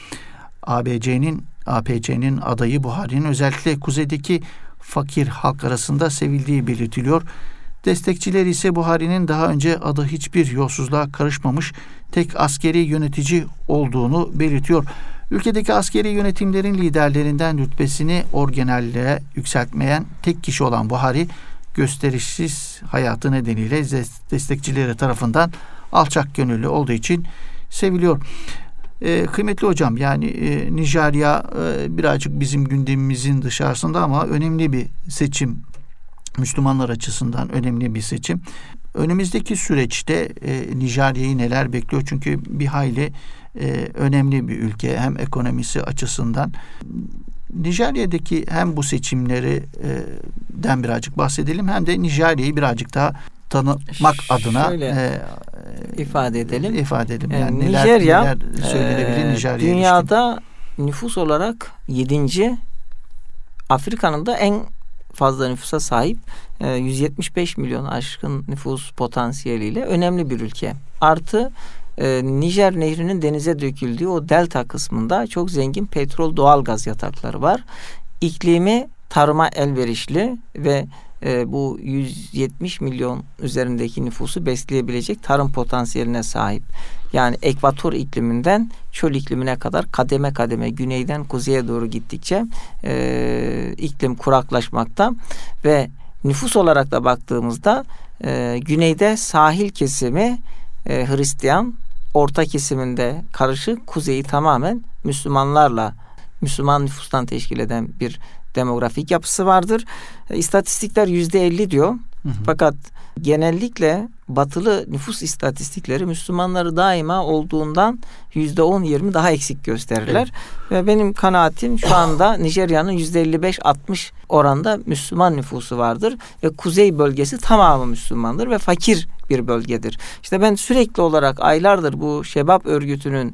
A B C'nin A P C'nin adayı Buhari'nin özellikle kuzeydeki fakir halk arasında sevildiği belirtiliyor. Destekçileri ise Buhari'nin daha önce adı hiçbir yolsuzluğa karışmamış tek askeri yönetici olduğunu belirtiyor. Ülkedeki askeri yönetimlerin liderlerinden rütbesini orgenelliğe yükseltmeyen tek kişi olan Buhari, gösterişsiz hayatı nedeniyle destekçileri tarafından alçak gönüllü olduğu için seviliyor. Ee, kıymetli hocam, yani e, Nijerya e, birazcık bizim gündemimizin dışarısında ama önemli bir seçim. Müslümanlar açısından önemli bir seçim. Önümüzdeki süreçte e, Nijerya'yı neler bekliyor? Çünkü bir hayli e, önemli bir ülke hem ekonomisi açısından. Nijerya'daki hem bu seçimleri e, den birazcık bahsedelim, hem de Nijerya'yı birazcık daha tanımak adına Şöyle e, ifade edelim. İfade edelim. Yani, yani Nijerya neler, neler söylenebilir e, Nijerya'ya dünyada ilişkin nüfus olarak yedinci, Afrika'nın da en fazla nüfusa sahip, yüz yetmiş beş milyon aşkın nüfus potansiyeliyle önemli bir ülke. Artı e, Nijer Nehri'nin denize döküldüğü o delta kısmında çok zengin petrol, doğalgaz yatakları var. İklimi tarıma elverişli ve e, bu yüz yetmiş milyon üzerindeki nüfusu besleyebilecek tarım potansiyeline sahip. Yani ekvator ikliminden çöl iklimine kadar kademe kademe güneyden kuzeye doğru gittikçe e, iklim kuraklaşmakta ve nüfus olarak da baktığımızda e, güneyde sahil kesimi e, Hristiyan, orta kesiminde karışık, kuzeyi tamamen Müslümanlarla, Müslüman nüfustan teşkil eden bir demografik yapısı vardır. E, istatistikler yüzde elli diyor. Hı hı. Fakat genellikle batılı nüfus istatistikleri Müslümanları daima olduğundan yüzde on yirmi daha eksik gösterirler. Evet. Ve benim kanaatim şu anda Nijerya'nın yüzde elli beş altmış oranda Müslüman nüfusu vardır. Ve kuzey bölgesi tamamı Müslümandır ve fakir bir bölgedir. İşte ben sürekli olarak aylardır bu Şebap örgütünün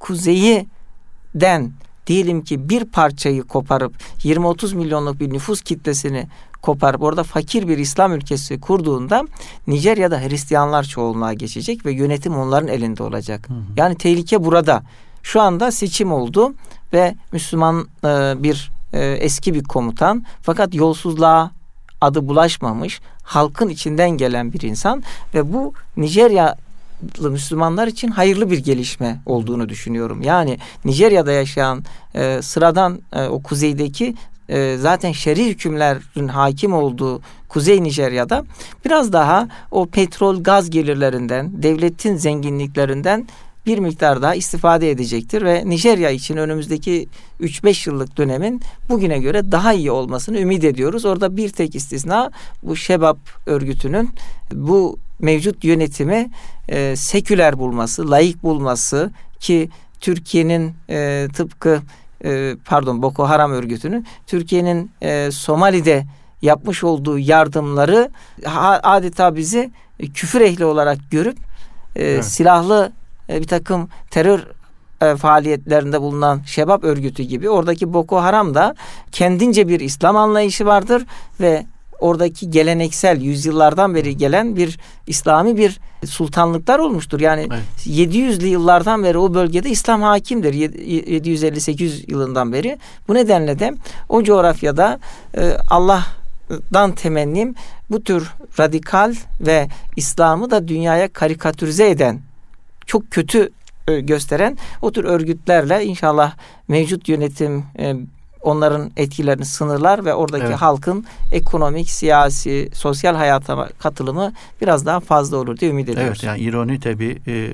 kuzeyiden diyelim ki bir parçayı koparıp yirmi otuz milyonluk bir nüfus kitlesini koparıp orada fakir bir İslam ülkesi kurduğunda Nijerya'da Hristiyanlar çoğunluğa geçecek ve yönetim onların elinde olacak. Hı hı. Yani tehlike burada. Şu anda seçim oldu ve Müslüman e, bir e, eski bir komutan, fakat yolsuzluğa adı bulaşmamış, halkın içinden gelen bir insan ve bu Nijerya Müslümanlar için hayırlı bir gelişme olduğunu düşünüyorum. Yani Nijerya'da yaşayan e, sıradan e, o kuzeydeki e, zaten şer'i hükümlerin hakim olduğu Kuzey Nijerya'da biraz daha o petrol, gaz gelirlerinden, devletin zenginliklerinden bir miktar daha istifade edecektir ve Nijerya için önümüzdeki üç beş yıllık dönemin bugüne göre daha iyi olmasını ümit ediyoruz. Orada bir tek istisna bu Şebap örgütünün bu mevcut yönetimi e, seküler bulması, laik bulması ki Türkiye'nin e, tıpkı e, pardon Boko Haram örgütünün Türkiye'nin e, Somali'de yapmış olduğu yardımları ha, adeta bizi e, küfür ehli olarak görüp e, evet. silahlı e, bir takım terör e, faaliyetlerinde bulunan Şebap örgütü gibi oradaki Boko Haram da kendince bir İslam anlayışı vardır ve oradaki geleneksel yüzyıllardan beri gelen bir İslami bir sultanlıklar olmuştur. Yani evet. yedi yüzlü yıllardan beri o bölgede İslam hakimdir. yedi yüz elli sekiz yüz yılından beri. Bu nedenle de o coğrafyada e, Allah'dan temennim bu tür radikal ve İslam'ı da dünyaya karikatürize eden, çok kötü e, gösteren o tür örgütlerle inşallah mevcut yönetim e, onların etkilerini sınırlar ve oradaki evet. halkın ekonomik, siyasi, sosyal hayata katılımı biraz daha fazla olur diye ümit ediyoruz. Evet, yani ironi tabii e,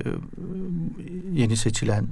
yeni seçilen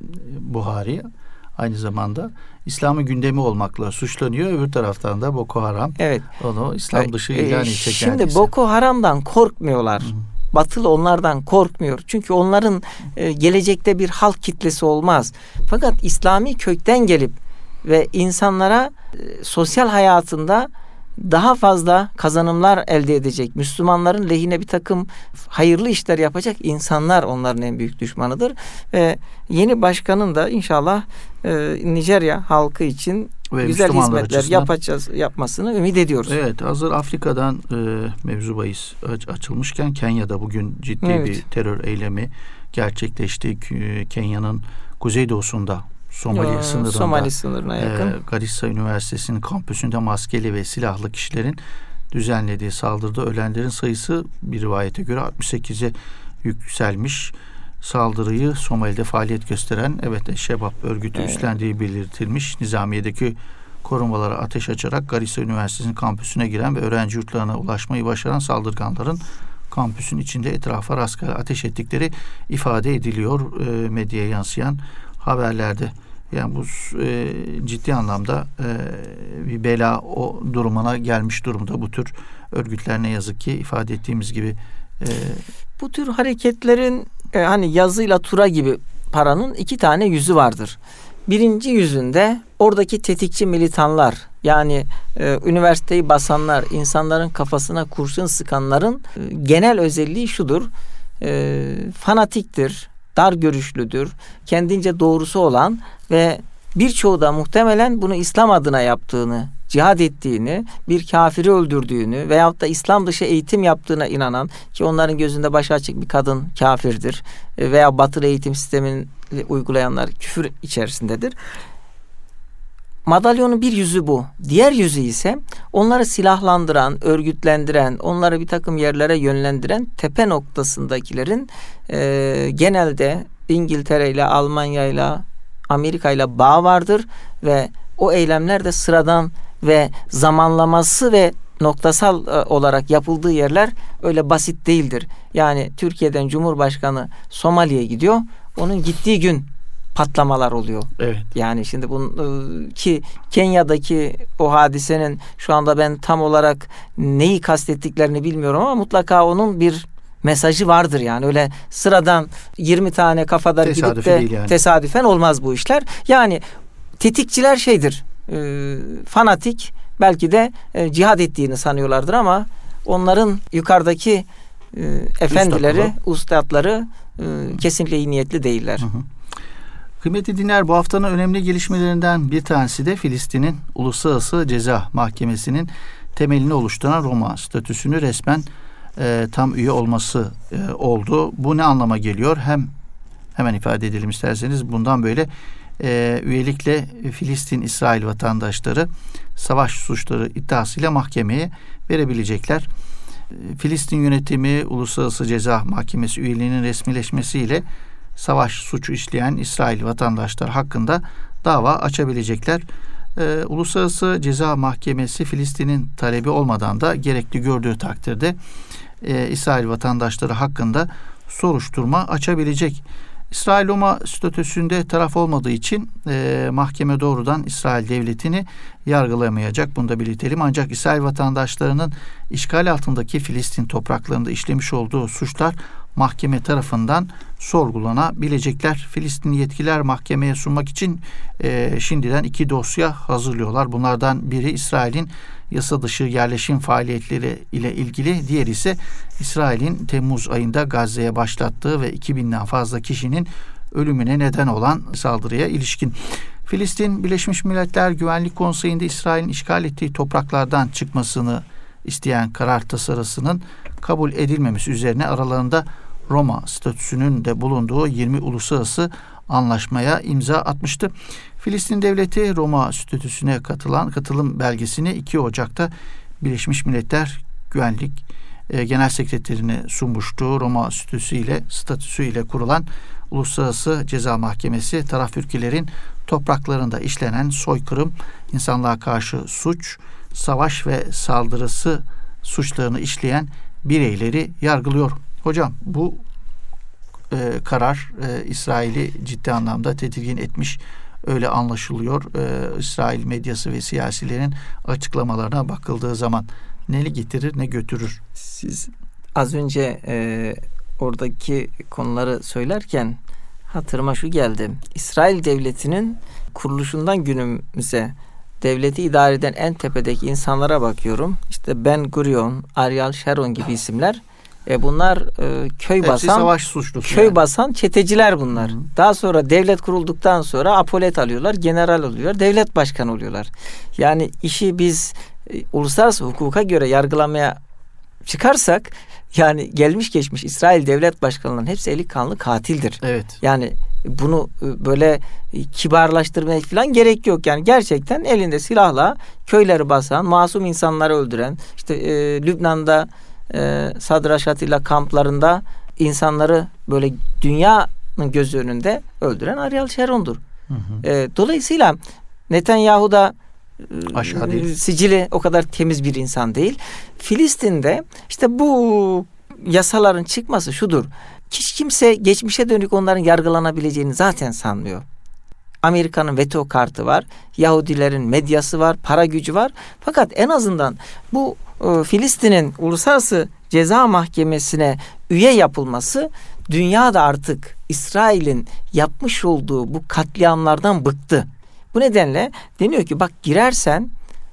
Buhari aynı zamanda İslam'ın gündemi olmakla suçlanıyor. Öbür taraftan da Boko Haram evet. onu İslam dışı e, ilan edecek. Şimdi neredeyse. Boko Haram'dan korkmuyorlar. Hı. Batılı onlardan korkmuyor. Çünkü onların e, gelecekte bir halk kitlesi olmaz. Fakat İslami kökten gelip ve insanlara e, sosyal hayatında daha fazla kazanımlar elde edecek, Müslümanların lehine bir takım hayırlı işler yapacak insanlar onların en büyük düşmanıdır. Ve yeni başkanın da inşallah e, Nijerya halkı için ve güzel hizmetler açısından yapacağız, yapmasını ümit ediyoruz. Evet, hazır Afrika'dan e, mevzu bahis açılmışken Kenya'da bugün ciddi evet. bir terör eylemi gerçekleşti. Kenya'nın kuzeydoğusunda Somali Yo, sınırında, Somali sınırına yakın. E, Garissa Üniversitesi'nin kampüsünde maskeli ve silahlı kişilerin düzenlediği saldırıda ölenlerin sayısı bir rivayete göre altmış sekize yükselmiş. saldırıyı Somali'de faaliyet gösteren evet Şebap örgütü evet. üstlendiği belirtilmiş. Nizamiye'deki korumalara ateş açarak Garissa Üniversitesi'nin kampüsüne giren ve öğrenci yurtlarına ulaşmayı başaran saldırganların kampüsün içinde etrafa rastgele ateş ettikleri ifade ediliyor e, medyaya yansıyan haberlerde. Yani bu e, ciddi anlamda e, bir bela o durumuna gelmiş durumda. Bu tür örgütler ne yazık ki ifade ettiğimiz gibi. E, bu tür hareketlerin e, hani yazıyla tura gibi paranın iki tane yüzü vardır. Birinci yüzünde oradaki tetikçi militanlar, yani e, üniversiteyi basanlar, insanların kafasına kurşun sıkanların e, genel özelliği şudur: e, fanatiktir, dar görüşlüdür, kendince doğrusu olan ve birçoğu da muhtemelen bunu İslam adına yaptığını, cihad ettiğini, bir kafiri öldürdüğünü veyahut da İslam dışı eğitim yaptığına inanan, ki onların gözünde başı açık bir kadın kafirdir veya batılı eğitim sistemini uygulayanlar küfür içerisindedir. Madalyonun bir yüzü bu. Diğer yüzü ise onları silahlandıran, örgütlendiren, onları bir takım yerlere yönlendiren tepe noktasındakilerin e, genelde İngiltere ile, Almanya ile, Amerika ile bağ vardır ve o eylemler de sıradan ve zamanlaması ve noktasal e, olarak yapıldığı yerler öyle basit değildir. Yani Türkiye'den Cumhurbaşkanı Somali'ye gidiyor, onun gittiği gün patlamalar oluyor. Evet. Yani şimdi bunun ki Kenya'daki o hadisenin şu anda ben tam olarak neyi kastettiklerini bilmiyorum ama mutlaka onun bir mesajı vardır yani. Öyle sıradan yirmi tane kafadar gidip de yani. Tesadüfen olmaz bu işler. Yani tetikçiler şeydir, e, fanatik, belki de e, cihad ettiğini sanıyorlardır ama onların yukarıdaki e, efendileri, ustadları e, kesinlikle iyi niyetli değiller. Hı hı. Kıymetli dinleyenler, bu haftanın önemli gelişmelerinden bir tanesi de Filistin'in Uluslararası Ceza Mahkemesi'nin temelini oluşturan Roma statüsünü resmen e, tam üye olması e, oldu. Bu ne anlama geliyor? Hem hemen ifade edelim isterseniz. Bundan böyle e, üyelikle Filistin-İsrail vatandaşları savaş suçları iddiasıyla mahkemeye verebilecekler. Filistin yönetimi Uluslararası Ceza Mahkemesi üyeliğinin resmileşmesiyle savaş suçu işleyen İsrail vatandaşlar hakkında dava açabilecekler. Ee, Uluslararası Ceza Mahkemesi Filistin'in talebi olmadan da gerekli gördüğü takdirde e, İsrail vatandaşları hakkında soruşturma açabilecek. İsrail Roma statüsünde taraf olmadığı için e, mahkeme doğrudan İsrail devletini yargılamayacak. Bunu da belirtelim. Ancak İsrail vatandaşlarının işgal altındaki Filistin topraklarında işlemiş olduğu suçlar mahkeme tarafından sorgulanabilecekler. Filistin yetkililer mahkemeye sunmak için e, şimdiden iki dosya hazırlıyorlar. Bunlardan biri İsrail'in yasa dışı yerleşim faaliyetleri ile ilgili, diğeri ise İsrail'in Temmuz ayında Gazze'ye başlattığı ve iki binden fazla kişinin ölümüne neden olan saldırıya ilişkin. Filistin Birleşmiş Milletler Güvenlik Konseyi'nde İsrail'in işgal ettiği topraklardan çıkmasını isteyen karar tasarısının kabul edilmemesi üzerine aralarında Roma statüsünün de bulunduğu yirmi uluslararası anlaşmaya imza atmıştı. Filistin devleti Roma statüsüne katılan katılım belgesini iki Ocak'ta Birleşmiş Milletler Güvenlik e, Genel Sekreterine sunmuştu. Roma statüsüyle statüsüyle kurulan Uluslararası Ceza Mahkemesi taraf ülkelerin topraklarında işlenen soykırım, insanlığa karşı suç, savaş ve saldırısı suçlarını işleyen bireyleri yargılıyor. Hocam, bu e, karar e, İsrail'i ciddi anlamda tedirgin etmiş, öyle anlaşılıyor. E, İsrail medyası ve siyasilerin açıklamalarına bakıldığı zaman ne getirir ne götürür? Siz az önce e, oradaki konuları söylerken hatırıma şu geldi. İsrail devletinin kuruluşundan günümüze devleti idare eden en tepedeki insanlara bakıyorum. İşte Ben Gurion, Ariel Sharon gibi isimler. E bunlar e, köy Hepsi basan savaş suçlusu köy yani. basan çeteciler bunlar. Hı-hı. Daha sonra devlet kurulduktan sonra apolet alıyorlar, general oluyorlar, devlet başkanı oluyorlar. Yani işi biz e, uluslararası hukuka göre yargılamaya çıkarsak, yani gelmiş geçmiş İsrail devlet başkanlarının hepsi eli kanlı katildir. Evet. Yani bunu böyle kibarlaştırmaya falan gerek yok. Yani gerçekten elinde silahla köyleri basan, masum insanları öldüren, işte e, Lübnan'da e, Sadr Aşatilla kamplarında insanları böyle dünyanın gözü önünde öldüren Ariel Sharon'dur. Hı hı. E, dolayısıyla Netanyahu da aşağı değil. Sicili o kadar temiz bir insan değil. Filistin'de işte bu yasaların çıkması şudur. Hiç kimse geçmişe dönük onların yargılanabileceğini zaten sanmıyor. Amerika'nın veto kartı var. Yahudilerin medyası var. Para gücü var. Fakat en azından bu e, Filistin'in Uluslararası Ceza Mahkemesi'ne üye yapılması, dünyada artık İsrail'in yapmış olduğu bu katliamlardan bıktı. Bu nedenle deniyor ki bak girersen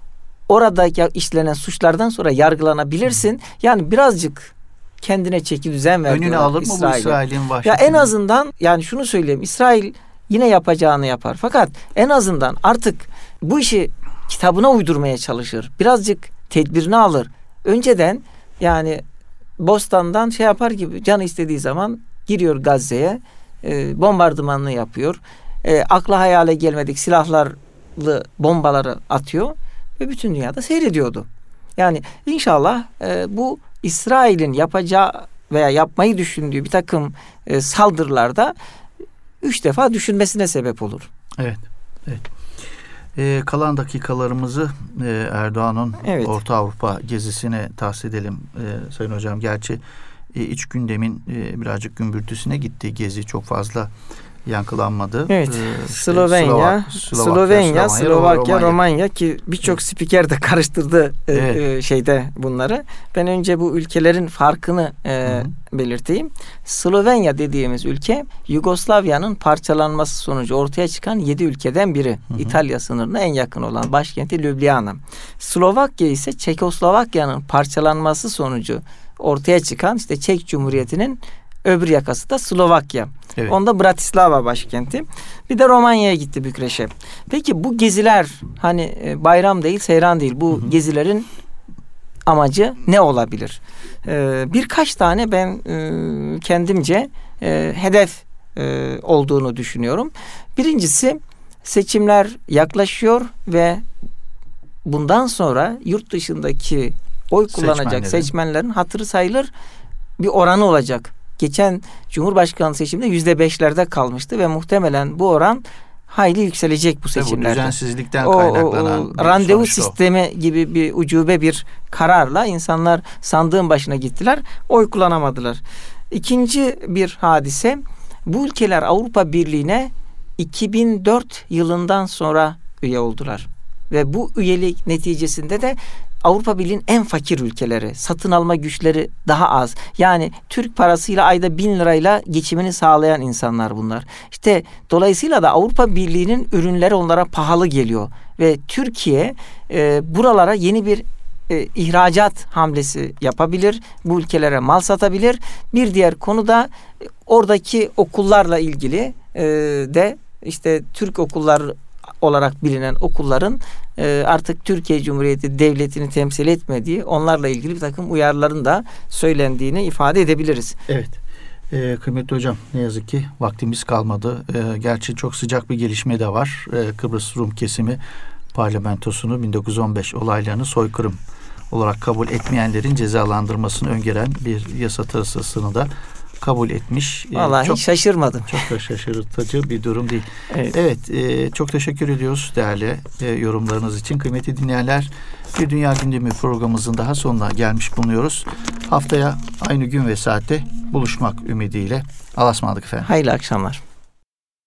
orada işlenen suçlardan sonra yargılanabilirsin. Yani birazcık kendine çeki düzen ver. Önüne alır mı İsrail'e. bu İsrail'in vahşeti? Ya en azından yani şunu söyleyeyim. İsrail yine yapacağını yapar. Fakat en azından artık bu işi kitabına uydurmaya çalışır. Birazcık tedbirini alır. Önceden yani Bostan'dan şey yapar gibi canı istediği zaman giriyor Gazze'ye, e, bombardımanını yapıyor. E, akla hayale gelmedik silahlarlı bombaları atıyor ve bütün dünyada seyrediyordu. Yani inşallah e, bu İsrail'in yapacağı veya yapmayı düşündüğü bir takım e, saldırılarda üç defa düşünmesine sebep olur. Evet. Evet. Ee, kalan dakikalarımızı e, Erdoğan'ın evet. Orta Avrupa gezisine tahsis edelim e, Sayın Hocam. Gerçi e, iç gündemin e, birazcık gümbürtüsüne gitti gezi, çok fazla yankılanmadı. Evet. Ee, işte Slovenya, Slovak, Slovenya, Slovakya, Slovakya, Romanya, Romanya ki birçok evet. spiker de karıştırdı evet. e, şeyde bunları. Ben önce bu ülkelerin farkını e, belirteyim. Slovenya dediğimiz ülke Yugoslavya'nın parçalanması sonucu ortaya çıkan yedi ülkeden biri. Hı hı. İtalya sınırına en yakın olan başkenti Ljubljana. Slovakya ise Çekoslovakya'nın parçalanması sonucu ortaya çıkan işte Çek Cumhuriyeti'nin öbür yakası da Slovakya. Evet. Onda Bratislava başkenti. Bir de Romanya'ya gitti, Bükreş'e. Peki bu geziler hani bayram değil, seyran değil. Bu hı hı. gezilerin amacı ne olabilir? Ee, birkaç tane ben e, kendimce e, hedef e, olduğunu düşünüyorum. Birincisi, seçimler yaklaşıyor ve bundan sonra yurt dışındaki oy kullanacak Seçmenlerin. seçmenlerin hatırı sayılır bir oranı olacak. Geçen Cumhurbaşkanlığı seçiminde yüzde beşlerde kalmıştı ve muhtemelen bu oran hayli yükselecek bu seçimlerde. Bu düzensizlikten kaynaklanan o, o, randevu sistemi o. gibi bir ucube bir kararla insanlar sandığın başına gittiler, oy kullanamadılar. İkinci bir hadise, bu ülkeler Avrupa Birliği'ne iki bin dört yılından sonra üye oldular. Ve bu üyelik neticesinde de Avrupa Birliği'nin en fakir ülkeleri, satın alma güçleri daha az. Yani Türk parasıyla ayda bin lirayla geçimini sağlayan insanlar bunlar. İşte dolayısıyla da Avrupa Birliği'nin ürünleri onlara pahalı geliyor. Ve Türkiye e, buralara yeni bir e, ihracat hamlesi yapabilir. Bu ülkelere mal satabilir. Bir diğer konu da e, oradaki okullarla ilgili e, de işte Türk okulları olarak bilinen okulların e, artık Türkiye Cumhuriyeti Devleti'ni temsil etmediği, onlarla ilgili bir takım uyarıların da söylendiğini ifade edebiliriz. Evet. E, kıymetli hocam, ne yazık ki vaktimiz kalmadı. E, gerçi çok sıcak bir gelişme de var. E, Kıbrıs Rum kesimi parlamentosunu bin dokuz yüz on beş olaylarını soykırım olarak kabul etmeyenlerin cezalandırmasını öngören bir yasa tasarısını da kabul etmiş. Vallahi çok, hiç şaşırmadım. Çok da şaşırtıcı bir durum değil. Evet, evet e, çok teşekkür ediyoruz değerli e, yorumlarınız için. Kıymetli dinleyenler, bir Dünya Gündemi programımızın daha sonuna gelmiş bulunuyoruz. Haftaya aynı gün ve saatte buluşmak ümidiyle. Allah'a ısmarladık efendim. Hayırlı akşamlar.